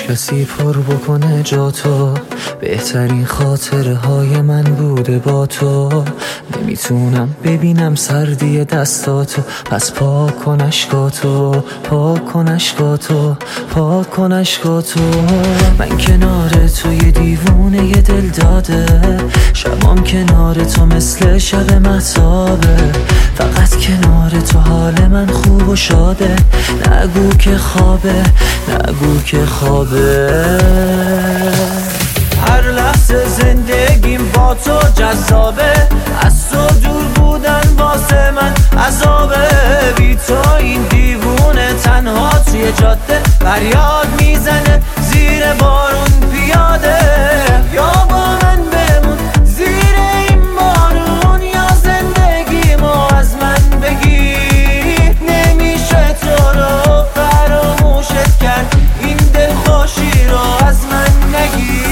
کسی پر بکنه جا تو، بهترین خاطره های من بوده با تو. نمیتونم ببینم سردی دستاتو، پس پاک کن اشکاتو، پاک کن اشکاتو، پاک کن اشکاتو. من کنار تو یه دیوونه یه دل داده، شبام کنار تو مثل شب مهتابه. فقط کنار تو حال من خوب و شاده، نگو که خوابه، نگو که خوابه. هر لحظه زندگیم با تو جذابه، از تو دور بودن واسه من عذابه. بی تو این دیوونه تنها توی جاده فریاد میزنه زیر بارون پیاده. یا با من بمون زیر این بارون، یا زندگیمو از من بگیر. نمیشه تو رو فراموشت کرد، این دلخوشی رو از من نگیر.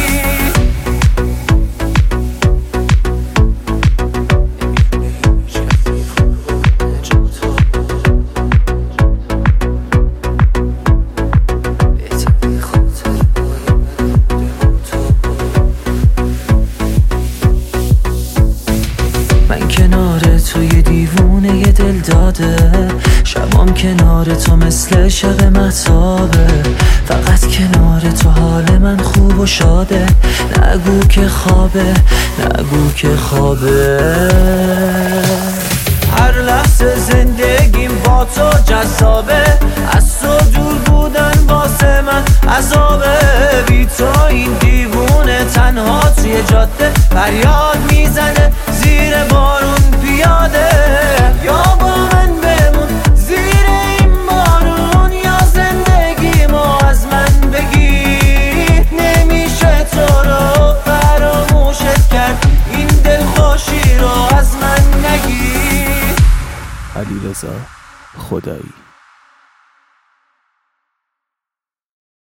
من کنار تو یه دیوونه یه دل داده، شبام کنار تو مثل شب مهتابه. فقط کنار تو حال من خوب و شاده، نگو که خوابه، نگو که خوابه. هر لحظه زندگیم با تو جذابه، از تو دور بودن واسه من عذابه. بی تو این دیوونه تنها توی جاده فریاد میزنه زیر بارون پیاده. یا با من بمون زیر این بارون، یا زندگیمو از من بگیر. نمیشه تو رو فراموشت کرد، این دلخوشی رو از من نگیر. علیرضا خدایی.